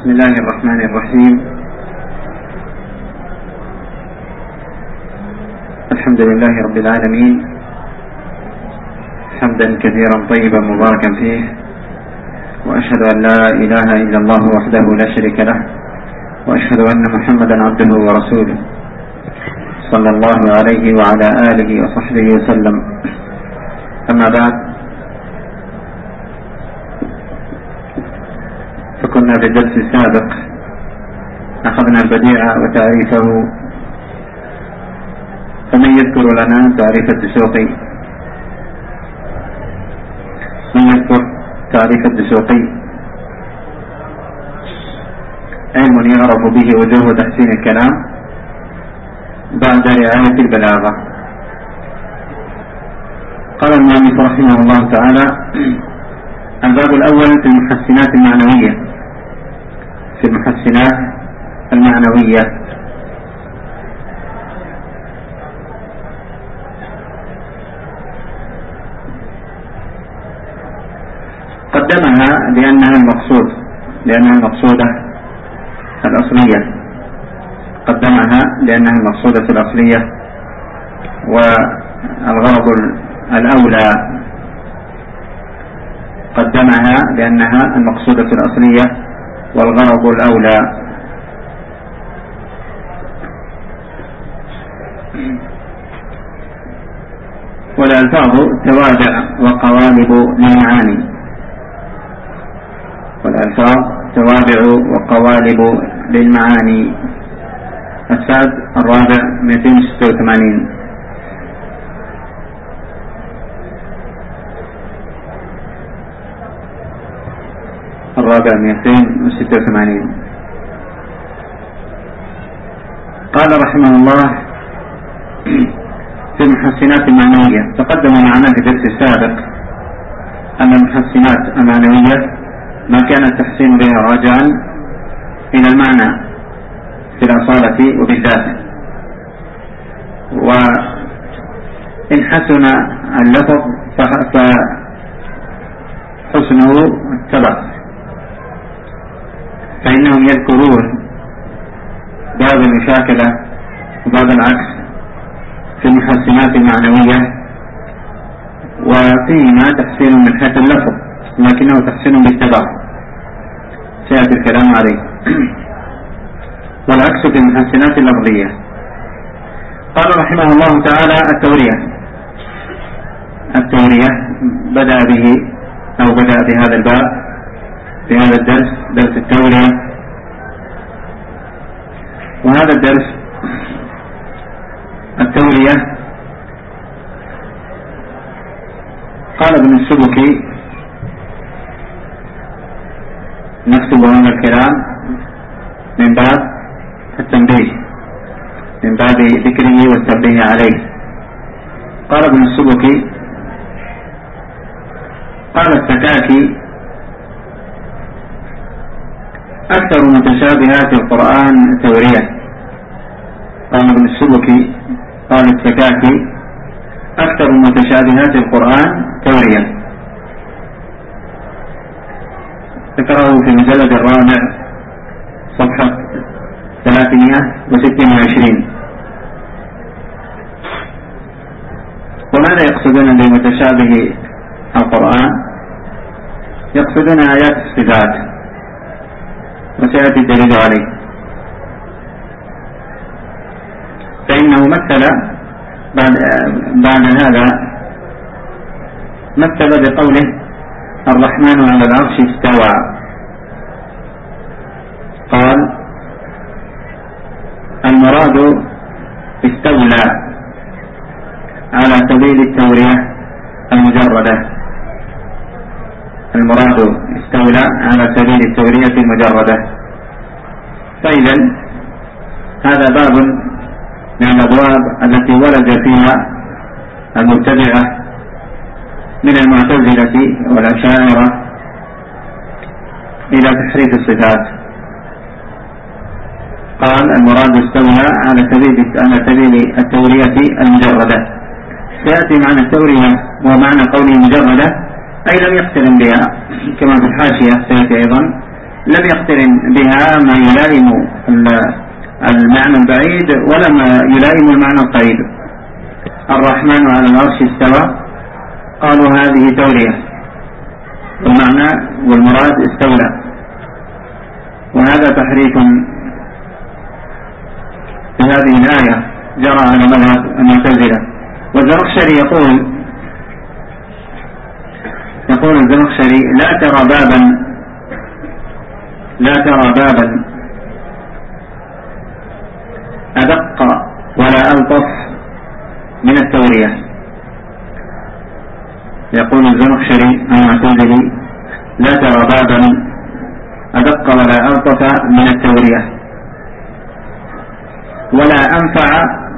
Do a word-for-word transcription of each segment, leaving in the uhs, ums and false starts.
بسم الله الرحمن الرحيم. الحمد لله رب العالمين، حمدا كثيرا طيبا مباركا فيه، وأشهد أن لا إله إلا الله وحده لا شريك له، وأشهد أن محمدا عبده ورسوله صلى الله عليه وعلى آله وصحبه وسلم. أما بعد، فكنا في الدرس السابق أخذنا البديع وتعريفه، فمن يذكر لنا تعريف الدسوقي؟ من يذكر تعريف الدسوقي؟ علم يعرف به وجوه تحسين الكلام بعد رعاية البلاغة. قال المؤلف رحمه الله تعالى: الباب الأول في المحسنات المعنوية. في المحسنات المعنوية قدمها لأنها المقصود لأنها المقصودة الأصلية قدمها لأنها المقصودة الأصلية والغرض الأولى قدمها لأنها المقصودة الأصلية والغرض الأولى. والألفاظ توابع وقوالب للمعاني والألفاظ توابع وقوالب للمعاني. السعد الرابع مئتين وستة وثمانين. الرابع مئتين وستة وثمانين. قال رحمه الله: في المحسنات المعنوية. تقدم معنا في الدرس السابق أن المحسنات المعنوية ما كان التحسين بها راجعا إلى المعنى في الأصالة وبالذات، وإن حسن اللفظ فحسنه اتبع، فإنهم يذكرون باب المشاكلة وباب العكس في المحسنات المعنوية، وفيهما تحسين من حيث اللفظ لكنه تحسين بالتبع، سيأتي الكلام عليه. والعكس في المحسنات اللفظية. قال رحمه الله تعالى: التورية. التورية بدأ به أو بدأ بهذا الباب في هذا الدرس، درس التورية. وهذا الدرس التورية قال ابن السبكي: نكتب هذا الكلام من باب التنبيه، من باب ذكره والتنبيه عليه. قال ابن السبكي: قال السكاكي: أكثر متشابهات القرآن تورية. قال ابن السبكي قال السكاكي: أكثر متشابهات القرآن تورية. ذكره في المجلد الرابع صفحة ثلاثمائة وستة وعشرين. وماذا يقصدون بمتشابه القرآن؟ يقصدون آيات الصفات، وسيأتي الدليل عليه. فإنه مثل بعد, بعد هذا مثل بقوله: الرحمن على العرش استوى. قال: المراد استولى على سبيل التورية المجردة. المراد استولى على سبيل التورية المجردة. فإذا هذا باب من الأبواب التي ولد فيها المبتدعة من المعتزلة والأشاعرة إلى تحريف الصفات. قال: المراد استولى على سبيل على سبيل التورية المجردة. سيأتي معنى التورية ومعنى قوله مجردة أي لم يقترن بها، كما في الحاشية سيأتي أيضا لم يقترن بها ما يلائم المعنى البعيد ولا ما يلائم المعنى القريب. الرحمن على العرش استوى، قالوا هذه تورية، والمعنى والمراد استولى، وهذا تحريف في هذه الآية جرى على مذهب المعتزلة. والزمخشري يقول يقول الزمخشري لا ترى بابا لا ترى بابا أدق ولا ألطف من التورية. يقول الزمخشري المعتزلي لا ترى بابا أدق ولا ألطف من التورية، ولا أنفع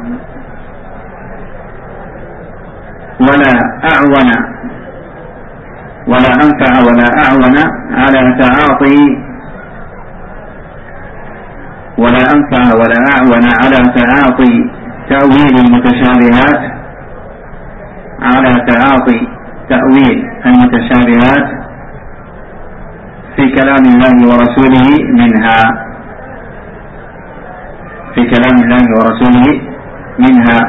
ولا أعون ولا أنفع ولا أعون على تعاطي ولا أنفع ولا أعون على تعاطي تأويل المتشابهات على تعاطي تأويل المتشابهات في كلام الله ورسوله منها في كلام الله ورسوله منها.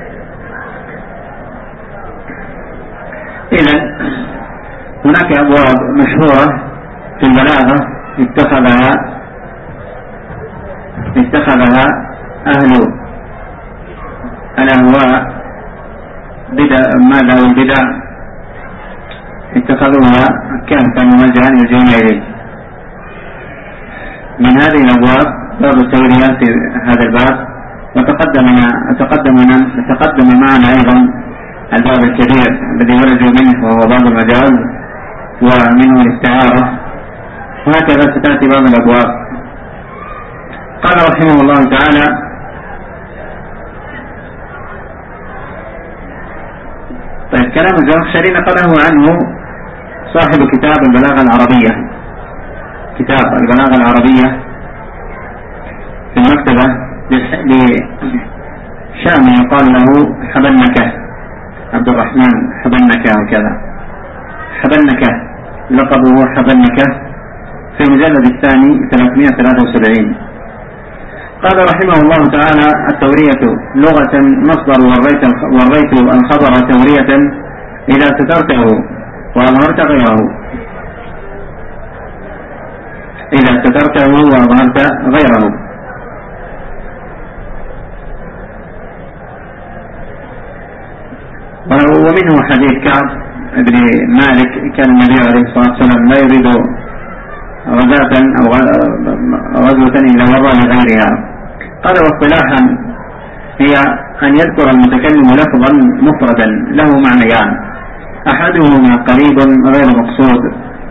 إذن هناك أبواب مشهورة في البلاغة اتخذها اتخذها أهل الأهواء بدع ماذا والبدع اتخذوها كهفا وملجأ يلجؤون إليه. من هذه الأبواب باب التورية في هذا الباب، وتقدمنا تقدمنا تقدم معنا أيضا الباب الكبير الذي ولجوا منه وهو باب المجاز ومنه الاستعارة، وهكذا ستأتي باب الأبواب. قال رحمه الله تعالى: طيب كلام الزمخشري نقله عنه صاحب كتاب البلاغة العربية، كتاب البلاغة العربية في المكتبة لشام يقال له حبنكة، عبد الرحمن حبنكة وكذا، حبنكة لقبه حبنكة، في المجلد الثاني ثلاثمائة وثلاثة وسبعين. قال رحمه الله تعالى: التورية لغة مصدر وريت وريت الخبر تورية إذا سترته وأظهرت غيره إذا سترته وأظهرت غيره. ومنه حديث كعب بن مالك: كان النبي عليه الصلاة والسلام لا يريد غزاة أو غزوة إلا وضع لغيرها. قال: واصطلاحا هي أن يذكر المتكلم لفظا مفردا له معنيان: أحدهما قريب غير مقصود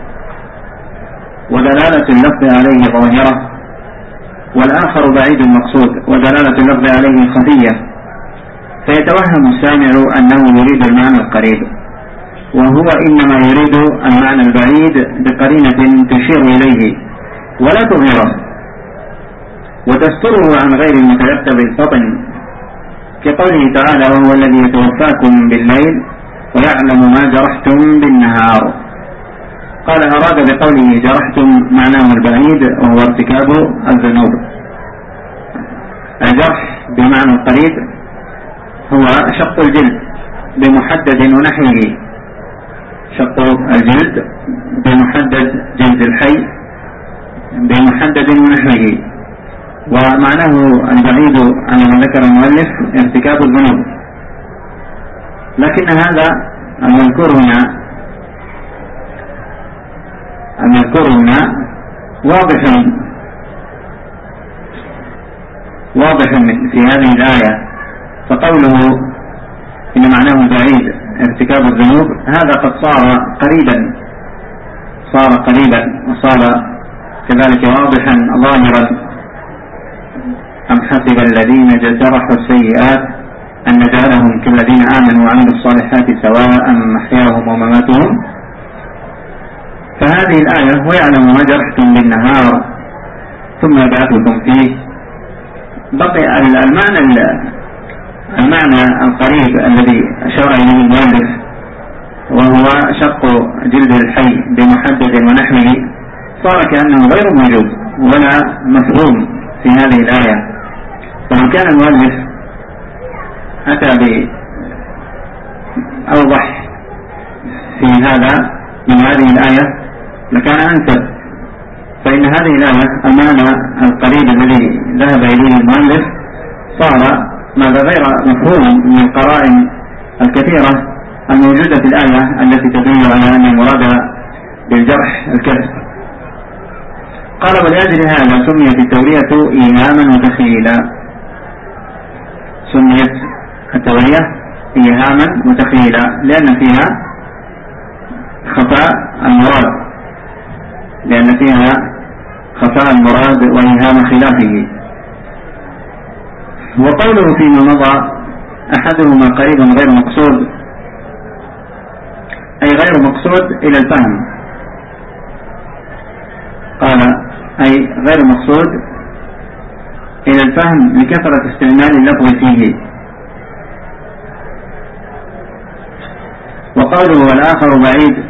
ودلالة اللفظ عليه ظاهرة، والآخر بعيد مقصود ودلالة اللفظ عليه خفية، فيتوهم السامع أنه يريد المعنى القريب، وهو إنما يريد المعنى البعيد بقرينة تشير إليه ولا تظهره وتستره عن غير المتلفظ الفطن، كقوله تعالى: وهو الذي يتوفاكم بالليل ويعلم ما جرحتم بالنهار. قال: أراد بقوله جرحتم معناه البعيد وهو ارتكاب الذنوب. الجرح بمعنى القريب هو شق الجلد بمحدد ونحوه، شق الجلد بمحدد جلد الحي بمحدد ونحوه. ومعناه البعيد على ما ذكر المؤلف ارتكاب الذنوب، لكن هذا المذكور هنا المذكور هنا واضح واضح في هذه الآية، فقوله إن معناه البعيد ارتكاب الذنوب هذا قد صار قريبا صار قريبا وصار كذلك واضحا ظاهرا. أم حسب الذين جرحوا السيئات أن نجعلهم كالذين آمنوا وعملوا الصالحات سواء محياهم ومماتهم. فهذه الآية: ويعلم ما جرحتم بالنهار ثم يبعثكم فيه. بقي المعنى المعنى القريب الذي أشار إليه المؤلف، وهو شق جلد الحي بمحدد ونحوه، صار كأنه غير موجود ولا مفهوم في هذه الآية. فلو كان المؤلف أتى بأوضح في هذا من هذه الآية لكان أنسب، فإن هذه الآية المعنى القريب الذي ذهب إليه المؤلف صار ماذا غير مفهوم من القرائن الكثيرة الموجودة في الآية التي تدل على أن المراد بالجرح الكسب. قال ولأجل هذا سميت التورية إيهاما وتخييلا. سميت التورية إيهاما وتخييلا لأن فيها خفاء المراد لأن فيها خفاء المراد وإيهام خلافه. وقوله فيما مضى أحدهما قريب غير مقصود أي غير مقصود إلى الفهم. قال أي غير مقصود إلى الفهم لكثرة استعمال اللفظ فيه. وقوله والآخر بعيد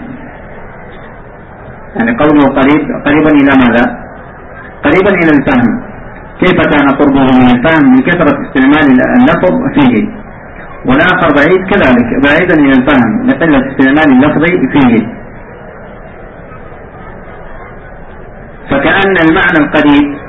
يعني قوله قريب قريبا إلى ماذا؟ قريبا إلى الفهم. كيف كان قربه من الفهم لكثرة استعمال اللفظ فيه؟ والآخر بعيد كذلك بعيدا إلى الفهم لقلة استعمال اللفظ فيه. فكأن المعنى القريب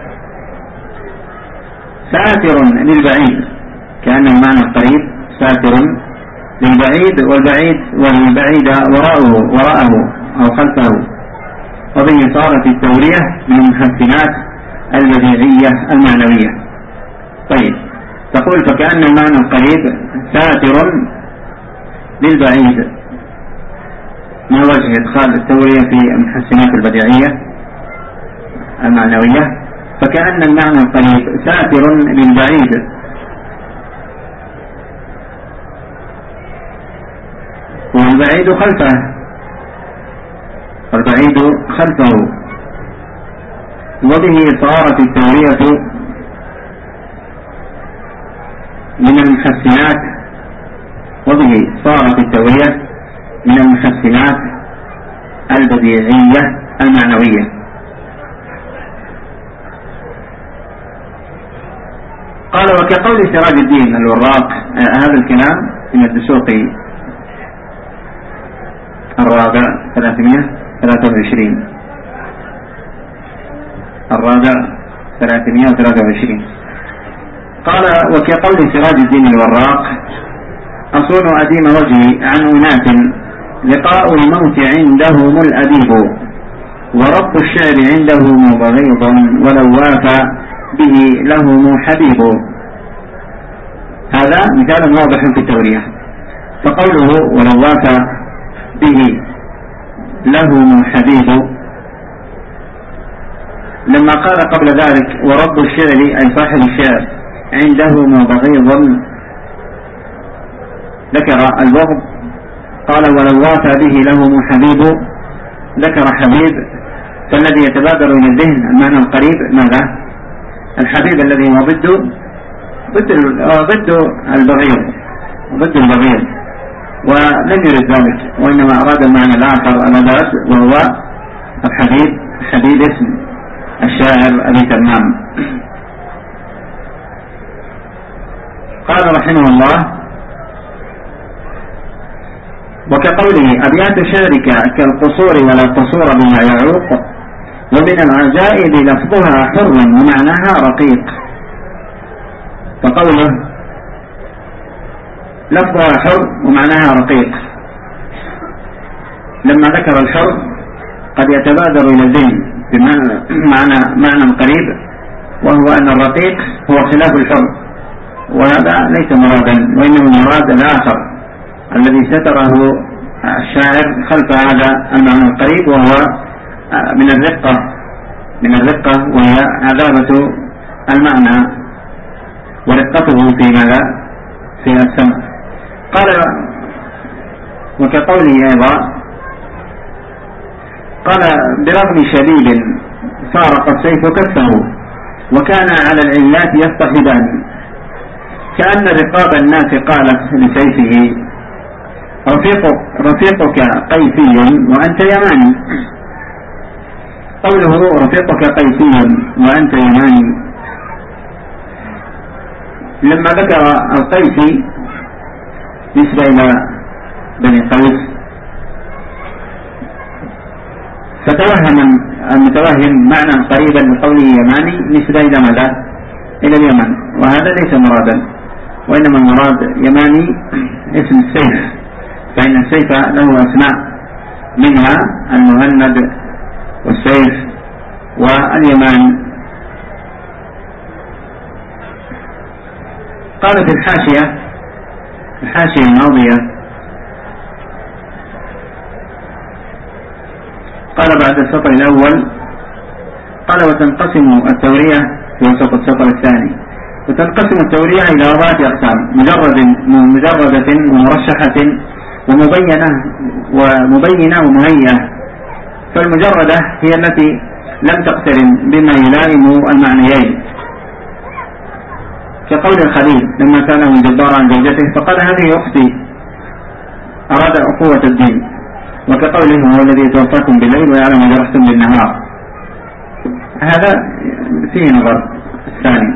ساتر للبعيد، كأن المعنى القريب ساتر للبعيد والبعيد والبعيد وراءه وراءه أو خلفه، وبه صارت التورية من المحسنات البديعية المعنوية. طيب تقول فكأن المعنى القريب ساتر للبعيد، ما وجه إدخال التورية في المحسنات البديعية المعنوية؟ فكأن المعنى القريب ساتر للبعيد والبعيد خلفه والبعيد خلفه، وبه صارت التورية من المحسنات وبه صارت التورية من المحسنات البديعية المعنوية. قال وكقول سراج الدين الوراق، هذا الكلام من الدسوقي الرابع ثلاثمائة وثلاثة وعشرين الرابع ثلاثمائة وثلاثة وعشرين. قال وكقول سراج الدين الوراق أصون أديم وجهي عن أناس لقاء الموت عندهم الأديب ورب الشعر عندهم بغيض ولو وافى به لهم حبيب. هذا مثال واضح في التورية. فقوله ولو وافى به لهم حبيب لما قال قبل ذلك ورب الشعر أي صاحب الشعر عندهم بغيض ذكر البغض، قال ولو وافى به لهم حبيب ذكر حبيب. فالذي يتبادر إلى الذهن المعنى القريب ماذا؟ الحبيب الذي هو ضد ضد ضد البغيض ضد البغيض، ولم يرد ذلك وإنما أراد المعنى الآخر المضاد وهو الحبيب. حبيب اسم الشاعر أبي تمام. قال رحمه الله وكقوله أبيات شعرك كالقصور ولا قصور بما يعوق ومن العجائب لفظها حر ومعناها رقيق. فقوله لفظها حر ومعناها رقيق، لما ذكر الحر قد يتبادر إلى الذهن بمعنى معنى قريب، وهو أن الرقيق هو خلاف الحر، وهذا ليس مرادا وإنه المراد الآخر الذي ستره الشاعر خلف هذا المعنى القريب، وهو من الرقة من الرقة وهي عذابة المعنى ورقته في ماذا؟ في السمع. قال وكقوله أيضا قال برغم شديد فارق السيف كفه وكان على العلات يفتحدان كأن رقاب الناس قالت لسيفه رفيق رفيقك قيسي وأنت يماني. قوله رفيقك قيسي وأنت يماني، لما ذكر القيسي نسبة إلى بني قيس فتوهم المتوهم معنى قريبا لقوله يماني نسبة إلى ماذا؟ إلى اليمن، وهذا ليس مرادا، وإنما المراد يماني اسم السيف، فإن السيف له أسماء منها المهند والسيف واليمان. قال في الحاشية الحاشية الماضية قال بعد السطر الأول قال وتنقسم التورية في وسط السطر الثاني، وتنقسم التورية إلى أربعة أقسام: مجرد مجردة ومرشحة ومبينة ومبينة ومهيئة. فالمجردة هي التي لم تقترن بما يلائم المعنيين، كقول الخليل لما سأله الجبار عن زوجته فقال هذه أختي، أراد أخوة الدين، وكقوله هو الذي يتوفاكم بالليل ويعلم ما جرحتم بالنهار. هذا فيه نظر الثاني.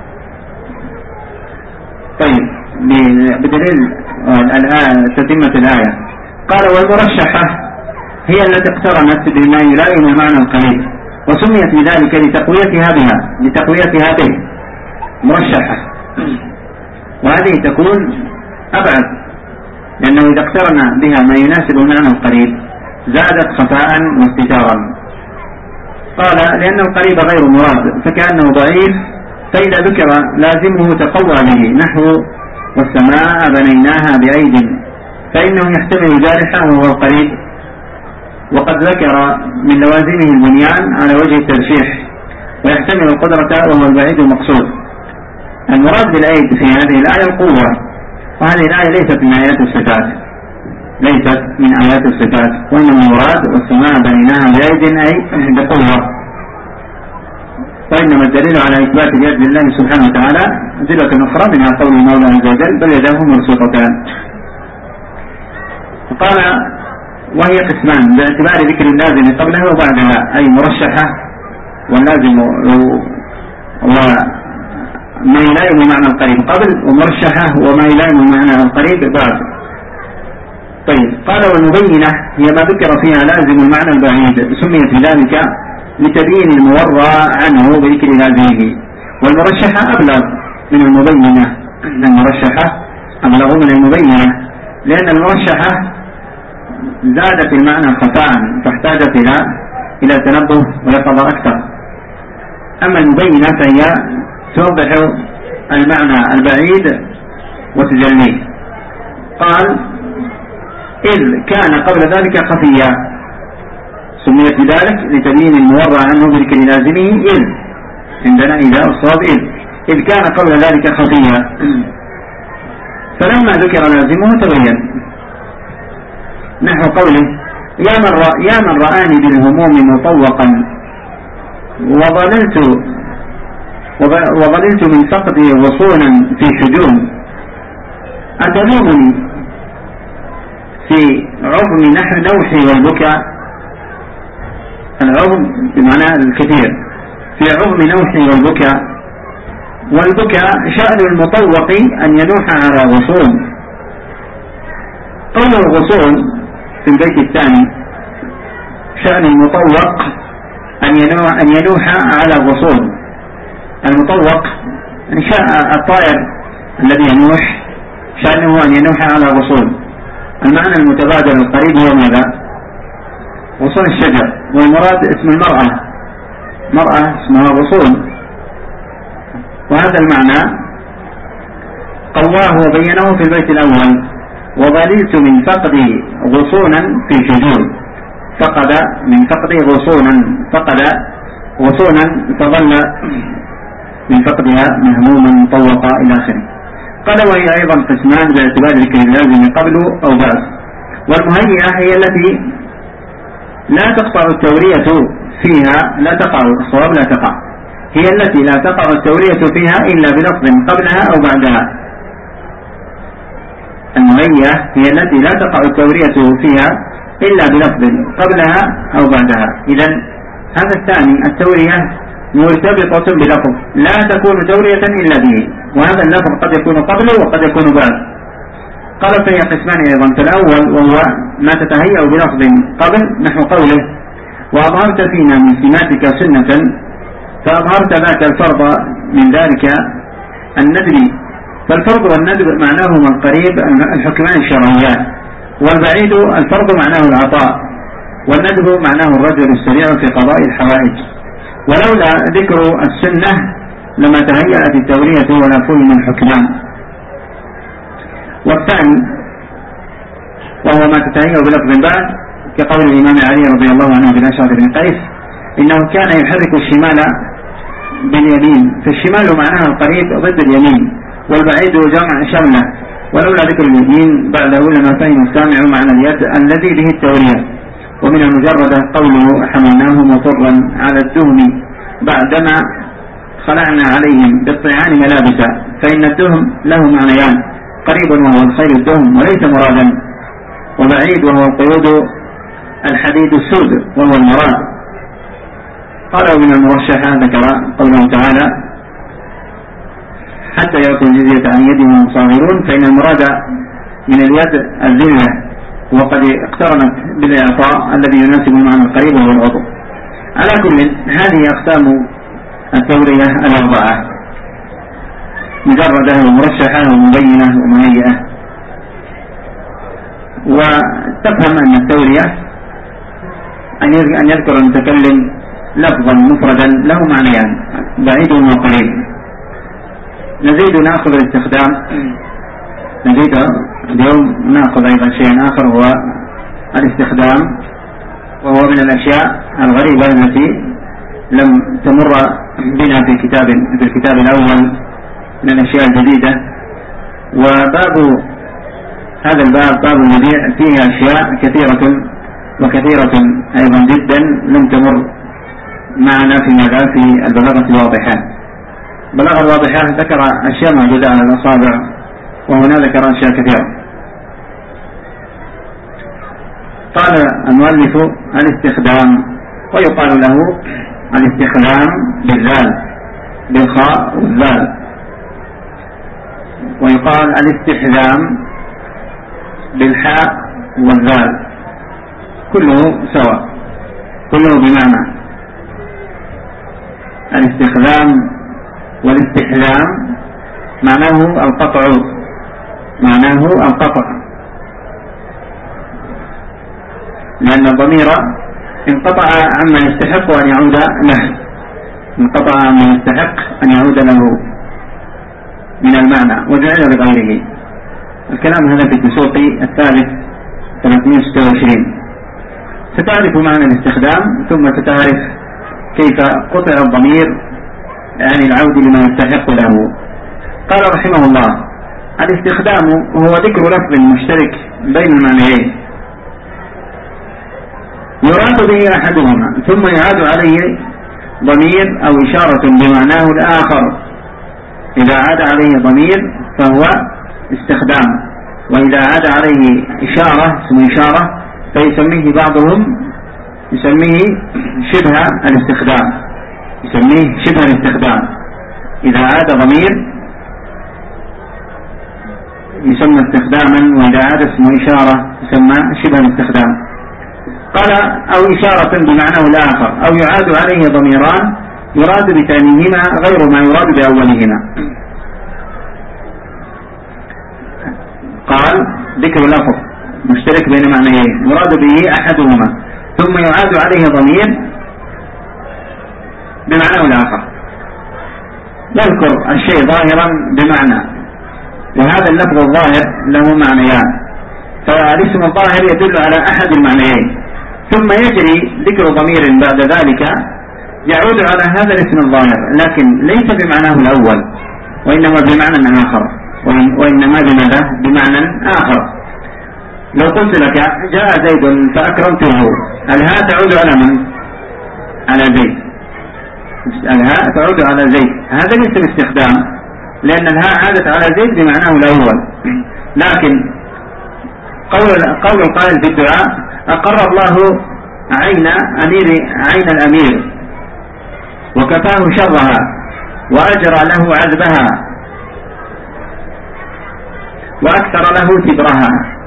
طيب بدليل الآية تتمة الآية قال والمرشحة هي التي اقترنت بما يلائم المعنى القريب، وسميت بذلك لتقويتها بها لتقويتها به مرشحة، وهذه تكون أبعد، لأنه إذا اقترن بها ما يناسب المعنى القريب زادت خفاء واستتارا. قال لأن القريب غير مراد فكأنه ضعيف، فإذا ذكر لازمه تقوى به، نحو والسماء بنيناها بأيد، فإنه يحتمل الجارحة وهو القريب، وقد ذكر من لوازمه البنيان على وجه الترشيح، ويحتمل القدرة وهو البعيد المقصود. المراد بالأيد في هذه الآية القوة، وهذه الآية ليست من آيات الصفات ليست من آيات الصفات وإنما المراد والسماء بنيناها بأيد أي بقوة. وإنما الدليل على إثبات اليد لله سبحانه وتعالى أدلة أخرى منها قول المولى عز وجل بل يداه مبسوطتان. قال وهي قسمان باعتبار ذكر اللازم قبلها وبعدها، أي مرشحة واللازم وما يلائم معنى القريب قبل، ومرشحة وما يلائم معنى القريب بعد. طيب قال والمبينة هي ما ذكر فيها لازم المعنى البعيد، سميت بذلك لتبيين المورى عنه بذكر لازمه، والمرشحة أبلغ من المبينة المرشحة أبلغ من المبينة لأن المرشحة زادت المعنى خفاء فاحتاجت إلى إلى تنبه ويقظة أكثر، أما المبينة فهي توضح المعنى البعيد وتجليه. قال إذ كان قبل ذلك خفيا، سميت بذلك لتبيين المورى عنه بذكر لازمه، إذ عندنا إذا الصواب إذ إذ كان قبل ذلك خفيا، فلما ذكر لازمه تبين، نحو قوله يا من, رأ يا من رآني بالهموم مطوقا وظللت وظللت من فقدي غصونا في شجون، أتلومني في عظم نحو نوحي والبكاء. العظم بمعنى الكثير، في عظم نوحي والبكاء، والبكاء شأن المطوق أن ينوح على غصون. قول الغصون في البيت الثاني شأن المطوق أن ينوح, أن ينوح على غصون. المطوق الطائر الذي ينوح شأنه أن ينوح على غصون. المعنى المتبادل القريب هو ماذا؟ غصون الشجر، والمراد اسم المرأة، مرأة اسمها غصون، وهذا المعنى قواه وبينه في البيت الأول وظللت من فقدي غصونا في شجون، فقد من فقدي غصونا فقد غصونا فظل من فقدها مهموما مطوقا إلى آخره. قال وهي أيضا قسمان باعتبار ذكر اللازم قبل أو بعد. والمهيئة هي التي لا تقطع التورية فيها لا تقع الصواب لا تقع هي التي لا تقع التورية فيها إلا بلفظ قبلها أو بعدها. المهيئة هي التي لا تقع التورية فيها إلا بلفظ قبلها أو بعدها. إذن هذا الثاني التورية مرتبطة بلفظ لا تكون تورية إلا به، وهذا اللفظ قد يكون قبله وقد يكون بعد. قال فهي قسمان أيضا. فالأول وهو ما تتهيأ بلفظ قبل، نحو قوله وأظهرت فينا من سماتك سنة، فأظهرت ذاك الفرض من ذلك الندب. فالفرض والندب معناهما القريب الحكمان الشرعيات، والبعيد الفرض معناه العطاء، والندب معناه الرجل السريع في قضاء الحوائج. ولولا ذكر السنة لما تهيأت التورية ولا فهم الحكمان. والثاني وهو ما تتهيأ بلفظ بعد، كقول الإمام علي رضي الله عنه بن أشعث بن قيس إنه كان يحرك الشمال باليمين، فالشمال معناه القريب ضد اليمين، والبعيد جمع شمله. ولولا ذكر اليمين بعده لما فهم السامع معنى اليد الذي به التورية. ومن المجرد قوله حملناه مطرا على الدهم بعدما خلعنا عليهم بالطعان ملابسا، فإن الدهم له معنيان، قريب وهو الخير الدهم وليس مرادا، وبعيد وهو القيود الحديد السود وهو المراد. قال من المرشحة ذكر قوله تعالى حتى يأتوا الجزية عن يد وهم صاغرون، فإن المراد من اليد الذلة، وقد اقترنت بالإعطاء الذي يناسب المعنى القريب وهو العضو. على كل هذه أقسام التورية الأربعة: مجردة ومرشحة ومبينة ومهيئة. وتفهم أن التورية أن يذكر المتكلم لفظا مفردا له معنيان، بعيد وقريب. نزيد نأخذ الاستخدام، نزيد اليوم نأخذ أيضا شيئا آخر هو الاستخدام، وهو من الأشياء الغريبة التي لم تمر بنا في كتاب في الكتاب الأول من الأشياء الجديدة. وباب هذا الباب باب المبيع فيه أشياء كثيرة وكثيرة أيضا جدا لم تمر معنا في ماذا في البلاغة الواضحة. البلاغة الواضحة ذكر أشياء موجودة على الأصابع، وهنا ذكر أشياء كثيرة. قال المؤلف الاستخدام، ويقال له الاستخدام بالذال بالخاء والذال، ويقال الاستحلام بالحاء والذال، كله سواء، كله بمعنى. الاستخدام والاستحلام معناه القطع، معناه القطع، لأن الضمير انقطع عما يستحق أن يعود له، انقطع عما يستحق أن يعود له من المعنى وجعل لغيره. الكلام هذا في الدسوق الثالث ثلاثمائة وستة وعشرين. ستعرف معنى الاستخدام ثم ستعرف كيف قطع الضمير عن العود لما يستحق له. قال رحمه الله: الاستخدام هو ذكر لفظ مشترك بين المعنيين يراد به أحدهما ثم يعاد عليه ضمير أو إشارة بمعناه الآخر. إذا عاد عليه ضمير فهو استخدام، وإذا عاد عليه إشارة اسم إشارة فيسميه بعضهم يسميه شبه الاستخدام، يسميه شبه الاستخدام. إذا عاد ضمير يسمى استخداما، وإذا عاد اسم إشارة يسمى شبه الاستخدام. قال: أو إشارة بمعناه الآخر، أو يعاد عليه ضميران يراد بثانيهما غير ما يراد بأولهما. قال: ذكر لفظ مشترك بين معنيين يراد به أحدهما ثم يعاد عليه ضمير بمعناه الآخر. يذكر الشيء ظاهرا بمعنى، وهذا اللفظ الظاهر له معنيان، فالاسم الظاهر يدل على أحد المعنيين، ثم يجري ذكر ضمير بعد ذلك يعود على هذا الاسم الظاهر، لكن ليس بمعناه الأول، وإنما بمعنى آخر، وإنما بماذا؟ بمعنى آخر. لو قلت لك جاء زيد فأكرمته، الهاء تعود على من؟ على زيد، الهاء تعود على زيد، هذا ليس الاستخدام، لأن الهاء عادت على زيد بمعناه الأول. لكن قول قول القائل في الدعاء: أقر الله عين أمير عين الأمير وكفاه شرها وأجرى له عذبها وأكثر له تبرها.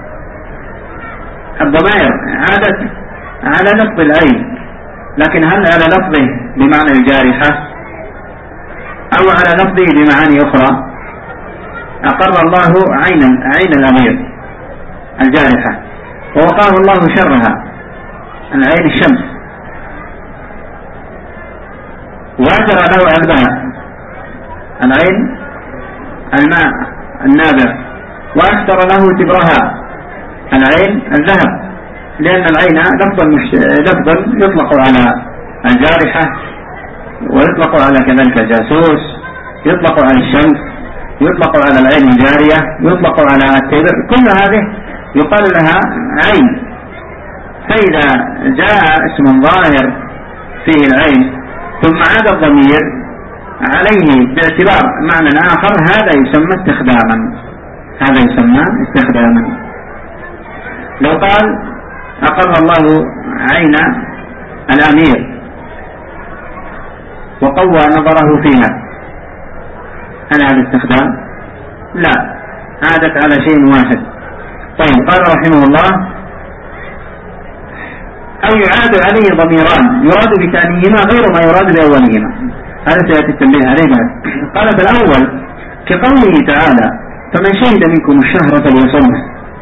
الضمائر عادت على لفظ العين، لكن هل على لفظه بمعنى الجارحة أو على لفظه بمعاني أخرى؟ أقر الله عين عين الأمير الجارحة ووقاه الله شرها، العين الشمس، وأجرى له عذبها، العين الماء النابع، وأكثر له تبرها، العين الذهب، لأن العين لفظا مش... لفظا يطلق على الجارحة ويطلق على كذلك الجاسوس، يطلق على الشمس، يطلق على العين الجارية، يطلق على التبر، كل هذه يقال لها عين. فإذا جاء اسم ظاهر فيه العين ثم عاد الضمير عليه باعتبار معنى آخر، هذا يسمى استخداما، هذا يسمى استخداما. لو قال أقر الله عين الأمير وقوى نظره فيها، هل هذا استخدام؟ لا، عادت على شيء واحد. طيب، قال رحمه الله: أو يعاد عليه ضميران يراد بثانيهما غير ما يراد بأولهما. هذا سيأتي التنبيه عليه بعد. قال: فالأول كقوله تعالى: فمن شهد منكم الشهر فليصمه،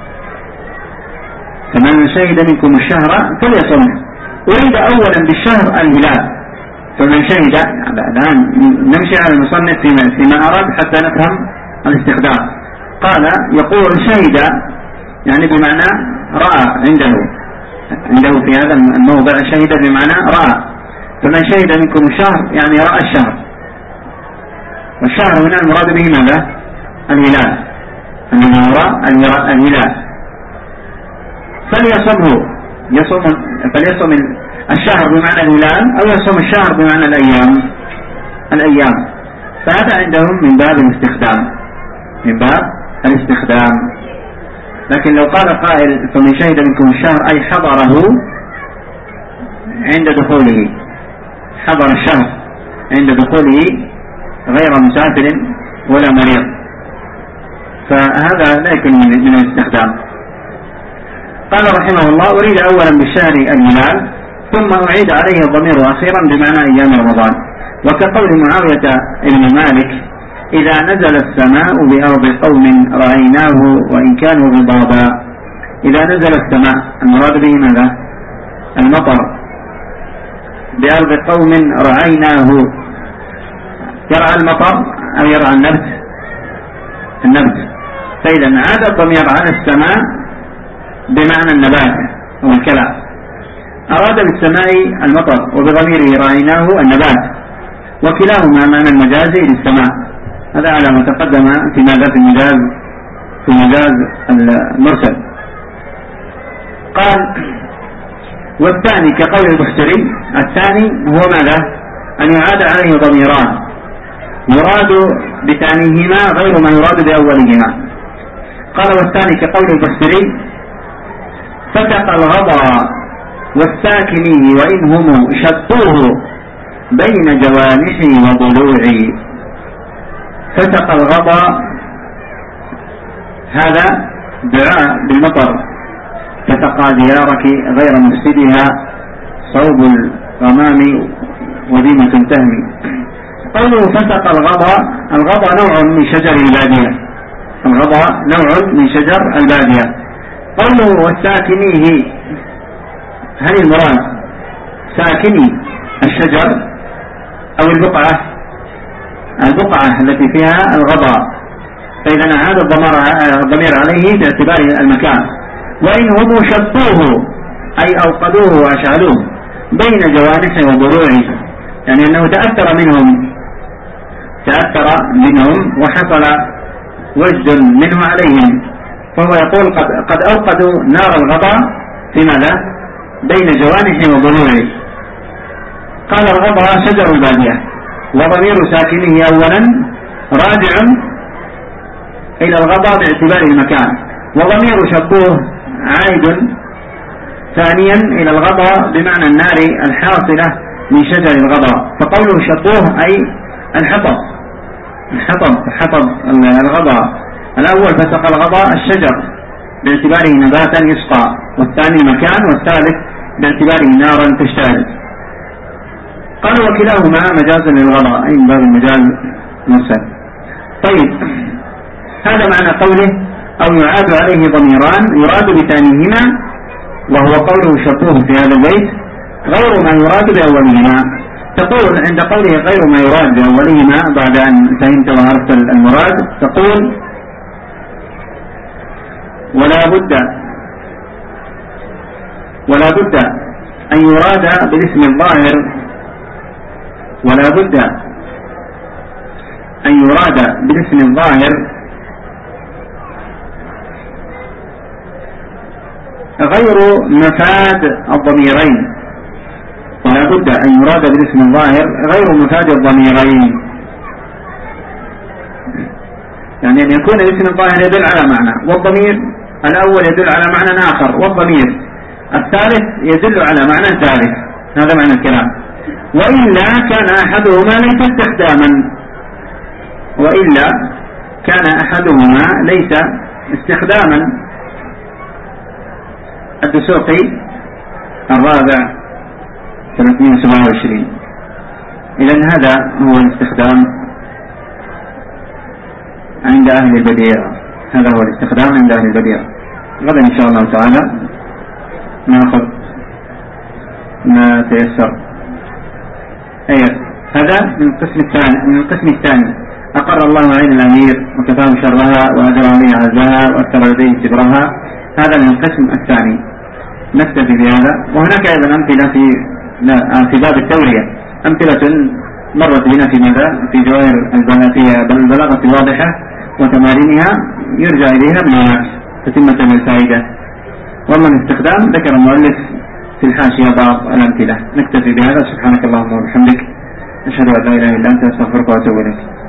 فمن شهد منكم الشهر فليصمه، أريد أولا بالشهر الهلال. فمن شهد، الآن نمشي على المصنف فيما, فيما أراد حتى نفهم الاستخدام. قال: يقول شهد يعني بمعنى رأى، عنده عنده في هذا الموضع شهد بمعنى رأى. فمن شهد منكم الشهر يعني رأى الشهر، والشهر هنا المراد به ماذا؟ الهلال، الذي يرى الهلال. فليصمه، يصوم فليصوم الشهر بمعنى الهلال أو يصوم الشهر بمعنى الأيام الأيام فهذا عندهم من باب الاستخدام، من باب الاستخدام. لكن لو قال قائل: فمن شهد منكم الشهر أي حضره عند دخوله، حضر الشهر عند دخوله غير مسافر ولا مريض، فهذا لا يكون من الاستخدام. قال رحمه الله: أريد أولا بالشهر الهلال، ثم أعيد عليه الضمير أخيرا بمعنى أيام رمضان. وكقول معاوية بن مالك: إذا نزل السماء بأرض قوم رأيناه وإن كانوا غضابا. إذا نزل السماء المراد به ماذا؟ المطر. بأرض قوم رأيناه، يرعى المطر أو يرعى النبت؟ النبت. فإذا عاد الضمير على السماء بمعنى النبات والكلى، أراد بالسماء المطر وبضميره رأيناه النبات، وكلاهما معنى المجازي للسماء. هذا على ما تقدم في ماذا في المجاز في المجاز المرسل. قال: والثاني كقول البحتري، الثاني هو ماذا؟ أن يعاد عليه ضميران يراد بثانيهما غير ما يراد بأولهما. قال: والثاني كقول البحتري: فتق الغضا والساكنيه وإن هم شطوه بين جوانحي وضلوعي. فتق الغضا هذا دعاء بالمطر: فتقى ديارك غير مفسدها صوب الغمام وديمة تهمي. قوله فتق الغضا، الغضا نوع من شجر البادية، الغضا نوع من شجر البادية. قوله والساكنيه، هل المراد ساكني الشجر أو البقعة؟ البقعة التي فيها الغضا، فإذا عاد الضمير عليه باعتبار المكان. وإن هم شطوه أي أوقدوه وأشعلوه بين جوانحه وضلوعه، يعني أنه تأثر منهم تأثر منهم وحصل وجد منه عليهم، فهو يقول قد, قد أوقدوا نار الغضا في ماذا؟ بين جوانحه وضلوعه. قال: الغضا شجر البادية، وضمير ساكنه أولا راجع إلى الغضا باعتبار المكان، وضمير شطوه عائد ثانيا إلى الغضا بمعنى النار الحاصلة من شجر الغضا، فقوله شطوه أي الحطب، الحطب حطب الغضا. الأول فسق الغضا الشجر باعتباره نباتا يسقى، والثاني مكان، والثالث باعتباره نارا تشتعل. قال وكلاهما مجاز للغضا أي من باب المجاز مرسل. طيب هذا معنى قوله أو يعاد عليه ضميران يراد بثانيهما وهو قوله شطوه في هذا البيت غير ما يراد بأولهما. تقول عند قوله غير ما يراد بأولهما بعد أن فهمت وعرفت المراد تقول ولا بد ولا بد أن يراد بالاسم الظاهر ولا بد أن يراد بالاسم الظاهر غير مفاد الضميرين، ولا بد أن يراد بالاسم الظاهر غير مفاد الضميرين، يعني أن يكون الاسم الظاهر يدل على معنى، والضمير الأول يدل على معنى آخر، والضمير الثالث يدل على معنى ثالث. هذا معنى الكلام. وإلا كان أحدهما ليس استخداما وإلا كان أحدهما ليس استخداما. الدسوقي الرابع ثلاثمائة وسبعة وعشرين. إذن هذا هو الاستخدام عند أهل البديع، هذا هو الاستخدام عند أهل البديع. غدا إن شاء الله تعالى نأخذ ما تيسر. أي هذا من القسم الثاني من القسم الثاني أقر الله عين الأمير وكفاه شرها وأجر عليه عزها وأكثر لديه كبرها. هذا من القسم الثاني. نكتفي بهذا. وهناك أيضا أمثلة في في باب التورية، أمثلة مرت بنا في ماذا في جواهر البلاغة الواضحة وتمارينها يرجع إليها من تتمة الفائدة. وأما الاستخدام ذكر المؤلف في الحاشية بعض الأمثلة. نكتفي بهذا. سبحانك اللهم وبحمدك أشهد أن لا إله إلا أنت أستغفرك وأتوب إليك.